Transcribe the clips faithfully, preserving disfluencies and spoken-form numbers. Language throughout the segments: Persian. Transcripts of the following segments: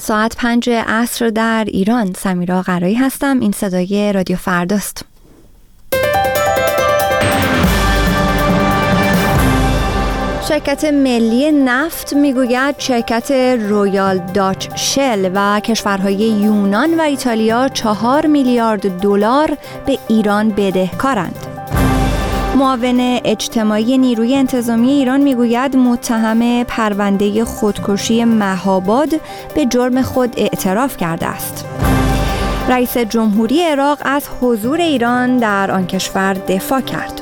ساعت پنج عصر در ایران. سمیرا قرایی هستم. این صدای رادیو فرداست. شرکت ملی نفت میگوید شرکت رویال داچ شل و کشورهای یونان و ایتالیا چهار میلیارد دلار به ایران بدهکارند. معاون اجتماعی نیروی انتظامی ایران میگوید متهم پرونده خودکشی مهاباد به جرم خود اعتراف کرده است. رئیس جمهوری عراق از حضور ایران در آن کشور دفاع کرد.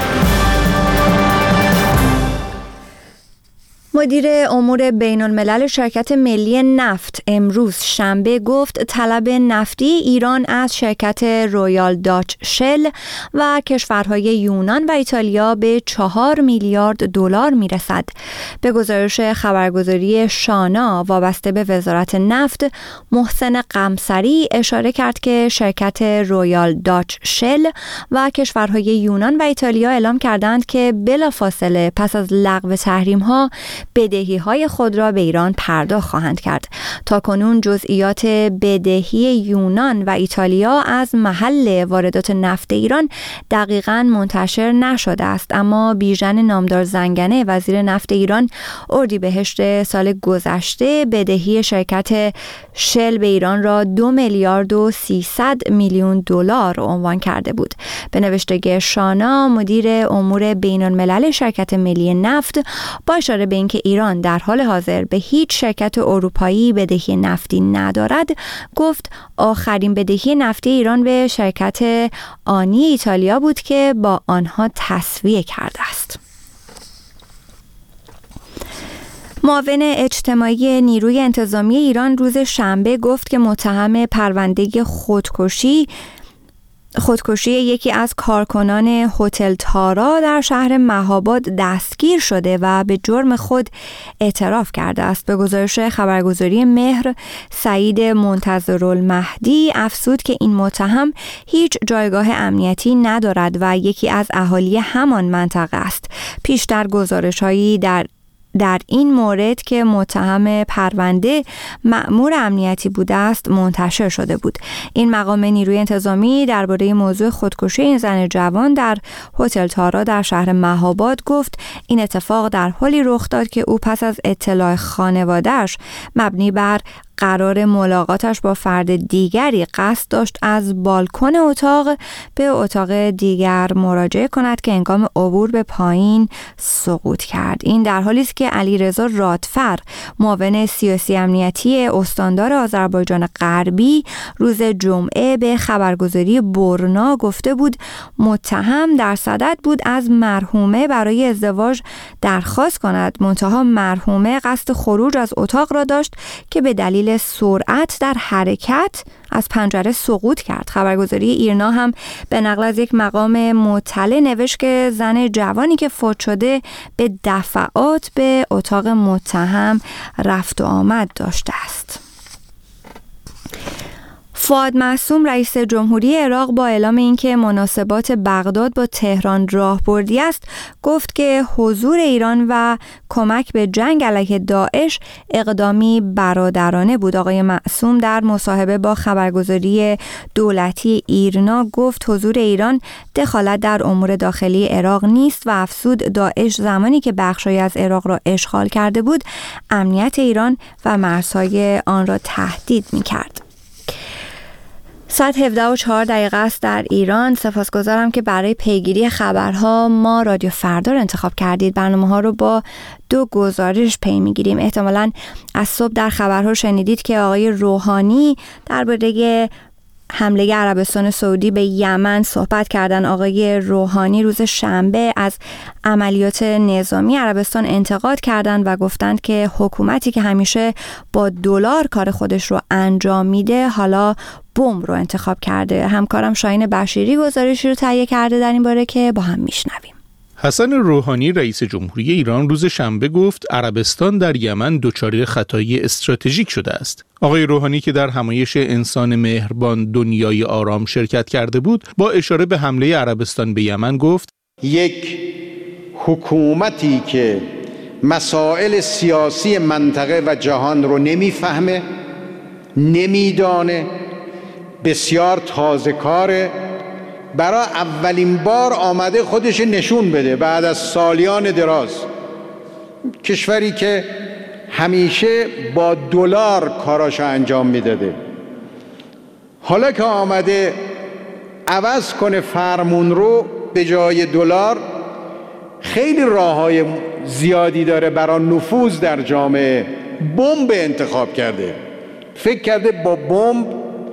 مدیر امور بین الملل شرکت ملی نفت امروز شنبه گفت طلب نفتی ایران از شرکت رویال داچ شل و کشورهای یونان و ایتالیا به چهار میلیارد دلار میرسد. به گزارش خبرگزاری شانا وابسته به وزارت نفت، محسن قمصری اشاره کرد که شرکت رویال داچ شل و کشورهای یونان و ایتالیا اعلام کردند که بلافاصله پس از لغو تحریم‌ها بدهی‌های خود را به ایران پرداخت خواهند کرد. تاکنون جزئیات بدهی یونان و ایتالیا از محل واردات نفت ایران دقیقاً منتشر نشده است، اما بیژن نامدار زنگنه وزیر نفت ایران اردیبهشت سال گذشته بدهی شرکت شل به ایران را دو میلیارد و سیصد میلیون دلار عنوان کرده بود. به نوشته شانا، مدیر امور بین الملل شرکت ملی نفت با اشاره به اینکه ایران در حال حاضر به هیچ شرکت اروپایی بدهی نفتی ندارد، گفت آخرین بدهی نفتی ایران به شرکت آنی ایتالیا بود که با آنها تسویه کرده است. معاون اجتماعی نیروی انتظامی ایران روز شنبه گفت که متهم پرونده خودکشی خودکشی یکی از کارکنان هتل تارا در شهر مهاباد دستگیر شده و به جرم خود اعتراف کرده است. به گزارش خبرگزاری مهر، سعید منتظرالمهدی افزود که این متهم هیچ جایگاه امنیتی ندارد و یکی از اهالی همان منطقه است. پیشتر گزارش‌هایی در در این مورد که متهم پرونده مأمور امنیتی بوده است منتشر شده بود. این مقام نیروی انتظامی درباره موضوع خودکشی این زن جوان در هتل تارا در شهر مهاباد گفت این اتفاق در حالی رخ داد که او پس از اطلاع خانواده‌اش مبنی بر قرار ملاقاتش با فرد دیگری قصد داشت از بالکن اتاق به اتاق دیگر مراجعه کند که هنگام عبور به پایین سقوط کرد. این در حالی است که علیرضا رادفر، معاون سیاسی امنیتی استاندار آذربایجان غربی، روز جمعه به خبرگزاری برنا گفته بود متهم در صدد بود از مرحومه برای ازدواج درخواست کند، منتها مرحومه قصد خروج از اتاق را داشت که به دلیل سرعت در حرکت از پنجره سقوط کرد. خبرگزاری ایرنا هم به نقل از یک مقام مطلع نوشت که زن جوانی که فوت شده به دفعات به اتاق متهم رفت و آمد داشته است. فؤاد معصوم رئیس جمهوری عراق با اعلام اینکه مناسبات بغداد با تهران راهبردی است، گفت که حضور ایران و کمک به جنگ علیه داعش اقدامی برادرانه بود. آقای معصوم در مصاحبه با خبرگزاری دولتی ایرنا گفت حضور ایران دخالت در امور داخلی عراق نیست و افزود داعش زمانی که بخشی از عراق را اشغال کرده بود، امنیت ایران و مرزهای آن را تهدید می‌کرد. ساعت هفده و چهار دقیقه است در ایران. سپاسگزارم که برای پیگیری خبرها ما رادیو فردا رو انتخاب کردید. برنامه ها رو با دو گزارش پی میگیریم. احتمالاً از صبح در خبرها شنیدید که آقای روحانی درباره حمله عربستان سعودی به یمن صحبت کردن. آقای روحانی روز شنبه از عملیات نظامی عربستان انتقاد کردند و گفتند که حکومتی که همیشه با دلار کار خودش رو انجام میده حالا بمب رو انتخاب کرده. همکارم شاهین بشیری گزارشی رو تهیه کرده در این باره که با هم میشنویم. حسن روحانی رئیس جمهوری ایران روز شنبه گفت عربستان در یمن دچار خطای استراتژیک شده است. آقای روحانی که در همایش انسان مهربان دنیای آرام شرکت کرده بود، با اشاره به حمله عربستان به یمن گفت یک حکومتی که مسائل سیاسی منطقه و جهان رو نمیفهمه نمیدانه، بسیار تازه کاره، برای اولین بار آمده خودش نشون بده بعد از سالیان دراز. کشوری که همیشه با دلار کاراشو انجام میداده، حالا که آمده عوض کنه فرمون رو، به جای دلار خیلی راههای زیادی داره برای نفوذ در جامعه. بمب انتخاب کرده، فکر کرده با بمب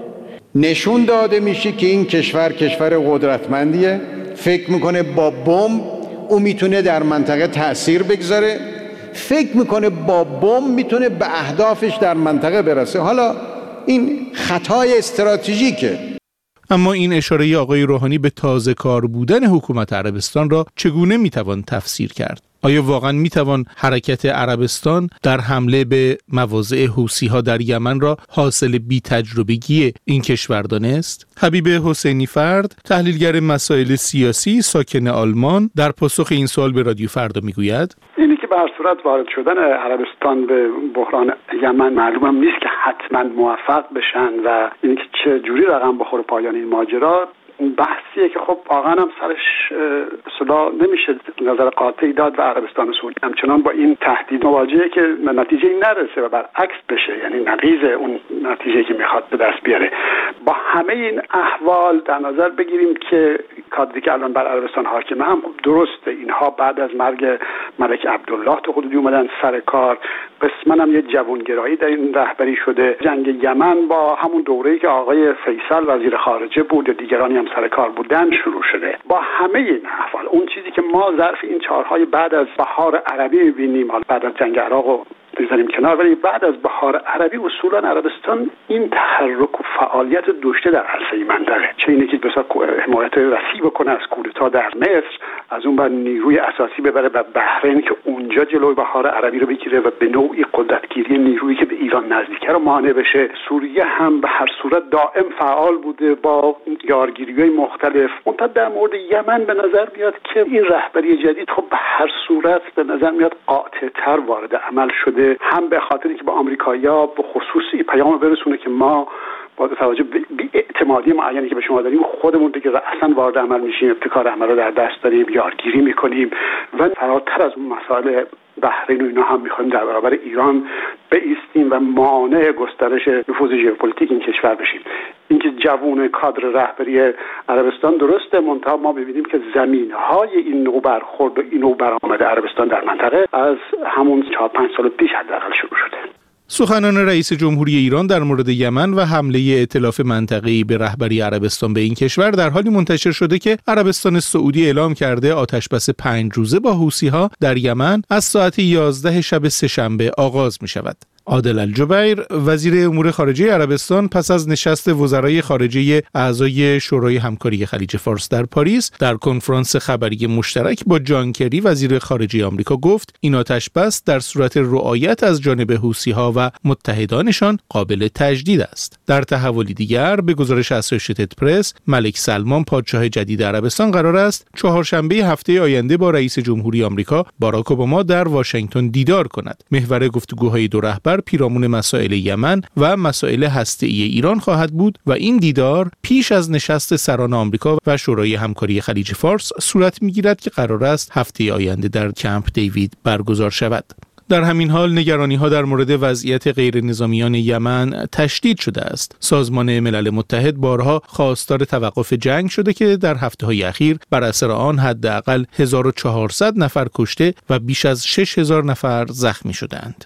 نشون داده میشه که این کشور کشور قدرتمندیه. فکر میکنه با بمب او میتونه در منطقه تأثیر بگذاره، فکر میکنه با بمب میتونه به اهدافش در منطقه برسه. حالا این خطای استراتژیکه. اما این اشاره آقای روحانی به تازه کار بودن حکومت عربستان را چگونه میتوان تفسیر کرد؟ آیا واقعا میتوان حرکت عربستان در حمله به مواضع حوثی‌ها در یمن را حاصل بی تجربگی این کشور دانست؟ حبیب حسینی فرد، تحلیلگر مسائل سیاسی ساکن آلمان، در پاسخ این سوال به رادیو فردا میگوید: اینی که به هر صورت وارد شدن عربستان به بحران یمن معلومم نیست که حتما موفق بشن و اینکه چه جوری رقم بخوره پایان این ماجرا، بحثیه که خب واقعا هم سرش اصلا نمیشه نظر قاطعی داد و عربستان سعودی همچنان با این تهدید مواجهه که نتیجه نرسه و برعکس بشه، یعنی نقیض اون نتیجه که میخواد به دست بیاره. با همه این احوال در نظر بگیریم که کادری که الان بر عربستان حاکمه هم درسته، اینها بعد از مرگ ملک عبدالله تا حدودی اومدن سر کار، قسماً هم یه جوانگرایی در این رهبری شده. جنگ یمن با همون دوره‌ای که آقای فیصل وزیر خارجه بود و دیگرانی هم سر کار بودن شروع شده. با همه این احوال اون چیزی که ما ظرف این چهارهای بعد از بهار عربی می‌بینیم، حالا بعد از جنگ عراق و بذاریم کنار، ولی بعد از بهار عربی اصولا عربستان این تحرک و فعالیت داشته در عرصه منطقه، چه اینه که بسیار حمایت وسیع بکنه از کودتا در مصر، از اون بعد نیروی اساسی ببره به بحرین که اونجا جلوی بهار عربی رو بگیره و به نوعی قدرتگیری نیرویی که به ایران نزدیکه رو مانع بشه. سوریه هم به هر صورت دائم فعال بوده با یارگیری‌های مختلف. منتها در مورد یمن به نظر میاد که این رهبری جدید خب به هر صورت به نظر میاد قاطع‌تر وارد عمل شده، هم به خاطری که با آمریکایی‌ها به خصوصی پیام برسونه که ما با توجه به اعتمادی معینی که به شما داریم خودمون دیگه اصلا وارد عمل میشیم، ابتکار عمل رو در دست داریم، یارگیری میکنیم و فراتر از اون مسائل بحرین و اینا هم میخوایم در برابر ایران بایستیم و مانع گسترش نفوذ ژئوپلیتیک این کشور بشیم. اینکه جوون کادر رهبری عربستان درسته، منتها ما ببینیم که زمینهای این نوع برخورد و این نوع برآمد عربستان در منطقه از همون چهار پنج سال پیش حداقل شروع شده. سخنان رئیس جمهوری ایران در مورد یمن و حمله ائتلاف منطقه‌ای به رهبری عربستان به این کشور در حالی منتشر شده که عربستان سعودی اعلام کرده آتشبس پنج روزه با حوثی‌ها در یمن از ساعت یازده شب سه‌شنبه آغاز می‌شود. عادل الجبیر، وزیر امور خارجه عربستان، پس از نشست وزرای خارجه اعضای شورای همکاری خلیج فارس در پاریس در کنفرانس خبری مشترک با جان کری وزیر خارجه آمریکا گفت این آتشبس در صورت رعایت از جانب حوثی‌ها و متحدانشان قابل تجدید است. در تحولی دیگر به گزارش اسوشیتد پرس، ملک سلمان پادشاه جدید عربستان قرار است چهارشنبه هفته آینده با رئیس جمهوری آمریکا باراک اوباما در واشنگتن دیدار کند. محور گفتگوهای دو رهبر پیرامون مسائل یمن و مسائل هسته‌ای ایران خواهد بود و این دیدار پیش از نشست سران آمریکا و شورای همکاری خلیج فارس صورت می‌گیرد که قرار است هفته آینده در کمپ دیوید برگزار شود. در همین حال نگرانی‌ها در مورد وضعیت غیر نظامیان یمن تشدید شده است. سازمان ملل متحد بارها خواستار توقف جنگ شده که در هفته‌های اخیر بر اثر آن حداقل هزار و چهارصد نفر کشته و بیش از شش هزار نفر زخمی شدند.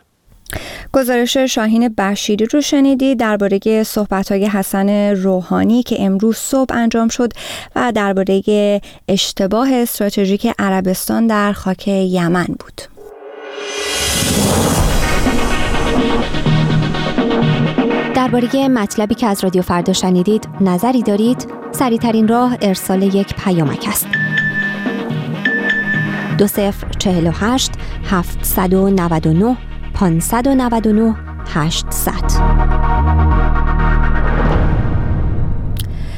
گزارش شاهین بشیری رو شنیدی درباره صحبت‌های حسن روحانی که امروز صبح انجام شد و درباره اشتباه استراتژیک عربستان در خاک یمن بود. درباره مطلبی که از رادیو فردا شنیدید نظری دارید؟ سریع‌ترین راه ارسال یک پیامک است. دو صفر چهل و هشت هفتصد و نود و نه پانصد و نود و نه هشتصد.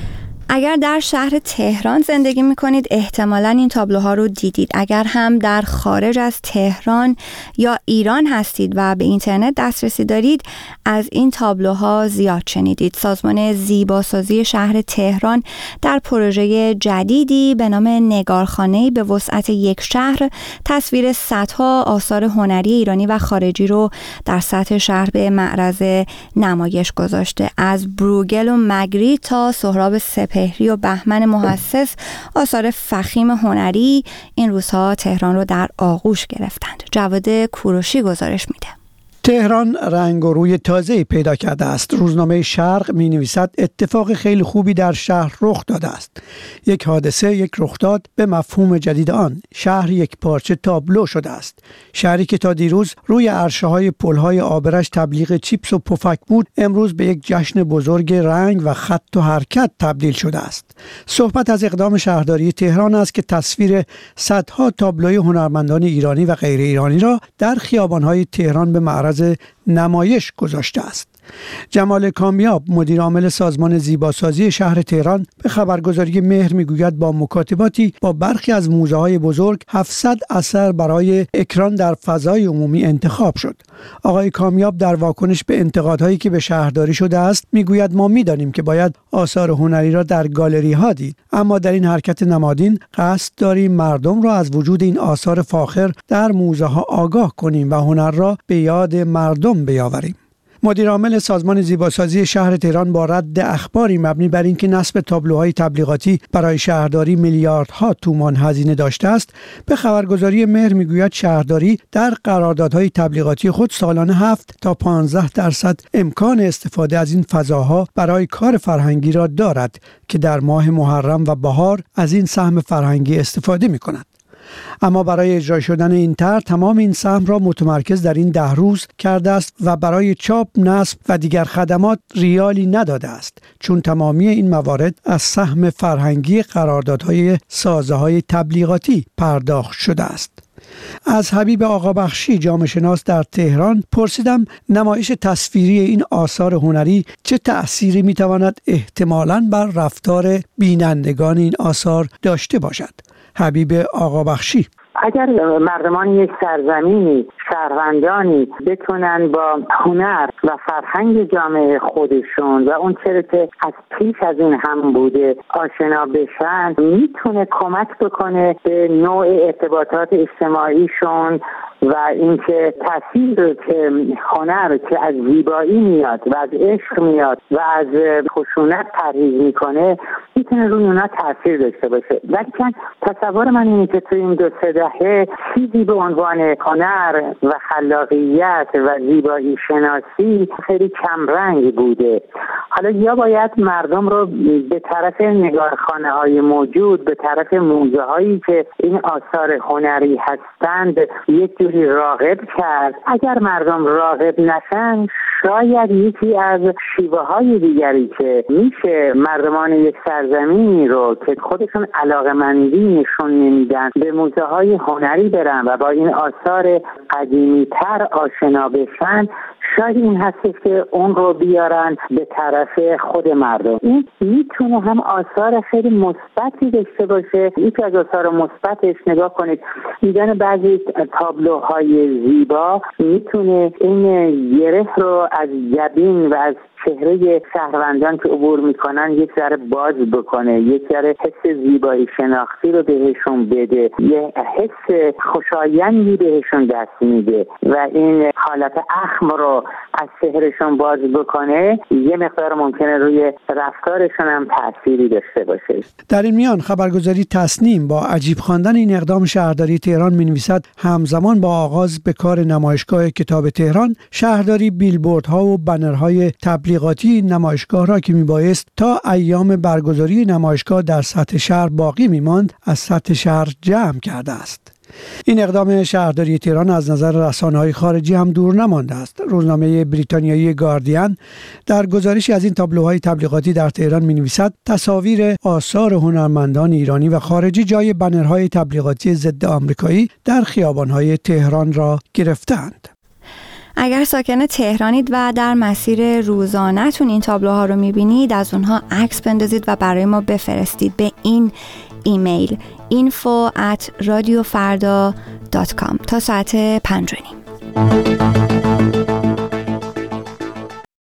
اگر در شهر تهران زندگی میکنید احتمالاً این تابلوها رو دیدید. اگر هم در خارج از تهران یا ایران هستید و به اینترنت دسترسی دارید از این تابلوها زیاد شنیدید. سازمان زیباسازی شهر تهران در پروژه جدیدی به نام نگارخانه‌ای به وسعت یک شهر تصویر صدها آثار هنری ایرانی و خارجی رو در سطح شهر به معرض نمایش گذاشته. از بروگل و مگری تا سهراب سپهری و بهمن محسس آثار فخیم هنری این روزها تهران رو در آغوش گرفتند. جواد کوروشی گزارش میده. تهران رنگ و روی تازه‌ای پیدا کرده است. روزنامه شرق می نویسد اتفاق خیلی خوبی در شهر رخ داده است. یک حادثه، یک رخداد به مفهوم جدید آن. شهر یک پارچه تابلو شده است. شهری که تا دیروز روی عرشه‌های پل‌های آبرش تبلیغ چیپس و پفک بود، امروز به یک جشن بزرگ رنگ و خط و حرکت تبدیل شده است. صحبت از اقدام شهرداری تهران است که تصویر صدها تابلوی هنرمندان ایرانی و غیر ایرانی را در خیابان‌های تهران به معرض نمایش گذاشته است. جمال کامیاب مدیر عامل سازمان زیباسازی شهر تهران به خبرگزاری مهر میگوید با مکاتباتی با برخی از موزه‌های بزرگ هفتصد اثر برای اکران در فضای عمومی انتخاب شد. آقای کامیاب در واکنش به انتقادهایی که به شهرداری شده است میگوید ما میدانیم که باید آثار هنری را در گالری ها دید، اما در این حرکت نمادین قصد داریم مردم را از وجود این آثار فاخر در موزه ها آگاه کنیم و هنر را به یاد مردم بیاوریم. مدیر عامل سازمان زیباسازی شهر تهران با رد اخباری مبنی بر اینکه نصب تابلوهای تبلیغاتی برای شهرداری میلیاردها تومان هزینه داشته است، به خبرگزاری مهر میگوید شهرداری در قراردادهای تبلیغاتی خود سالانه هفت تا پانزده درصد امکان استفاده از این فضاها برای کار فرهنگی را دارد که در ماه محرم و بهار از این سهم فرهنگی استفاده می‌کند. اما برای اجرا شدن این طرح تمام این سهم را متمرکز در این ده روز کرده است و برای چاپ، نصب و دیگر خدمات ریالی نداده است، چون تمامی این موارد از سهم فرهنگی قراردادهای سازه‌های تبلیغاتی پرداخت شده است. از حبیب آقابخشی جامعه شناس در تهران پرسیدم نمایش تصویری این آثار هنری چه تأثیری میتواند احتمالاً بر رفتار بینندگان این آثار داشته باشد. حبیب آقابخشی: اگر مردمان یک سرزمینی، شهروندانی بتونن با هنر و فرهنگ جامعه خودشون و اون چیزی که از پیش از این هم بوده آشنا بشن، میتونه کمک بکنه به نوع ارتباطات اجتماعیشون و اینکه تاثیر که هنر که از زیبایی میاد و از عشق میاد و از خشونت پرهیز میکنه میتونه روی اونا تاثیر داشته باشه. ولی تصور من اینه که تو این دو سه دهه چیزی به عنوان هنر و خلاقیت و زیبایی شناسی خیلی کم رنگ بوده. حالا یا باید مردم رو به طرف نگارخانه های موجود، به طرف موزه هایی که این آثار هنری هستند یک جوری راغب کرد. اگر مردم راغب نشن شاید یکی از شیوه های دیگری که میشه مردمان یک سرزمینی رو که خودشون علاقه‌مندی نشون نمیدن به موزه های هنری برن و با این آثار قدیمی تر آشنا بشن، شاید این هستش که اون رو بیارن به طرف خود مردم. این میتونه هم آثار خیلی مثبتی داشته باشه. یکی از آثار مثبتش نگاه کنید، دیدن بعضی تابلوهای زیبا میتونه این گره رو از جبین و از چهره شهروندان که عبور میکنن یک ذره باز بکنه، یک ذره حس زیبایی شناختی رو بهشون بده، یه حس خوشایندی بهشون دست میده و این حالت اخم رو از چهرهشون باز بکنه، یه مقدار ممکنه روی رفتارشون هم تأثیری داشته باشه. در این میان خبرگزاری تصنیم با عجیب خواندن این اقدام شهرداری تهران می‌نویسد همزمان با آغاز به کار نمایشگاه کتاب تهران، شهرداری بیلبوردها و بنرهای تبلیغاتی نمایشگاه را که میبایست تا ایام برگزاری نمایشگاه در سطح شهر باقی میماند از سطح شهر جمع کرده است. این اقدام شهرداری تهران از نظر رسانه‌های خارجی هم دور نمانده است. روزنامه بریتانیایی گاردین در گزارشی از این تابلوهای تبلیغاتی در تهران می‌نویسد تصاویر آثار هنرمندان ایرانی و خارجی جای بنرهای تبلیغاتی ضد آمریکایی در خیابان‌های تهران را گرفتند. اگر ساکن تهرانید و در مسیر روزانه‌تون این تابلوها رو میبینید، از اونها عکس بندازید و برای ما بفرستید به این ایمیل info at radiofarda dot com تا ساعت پنج و نیم.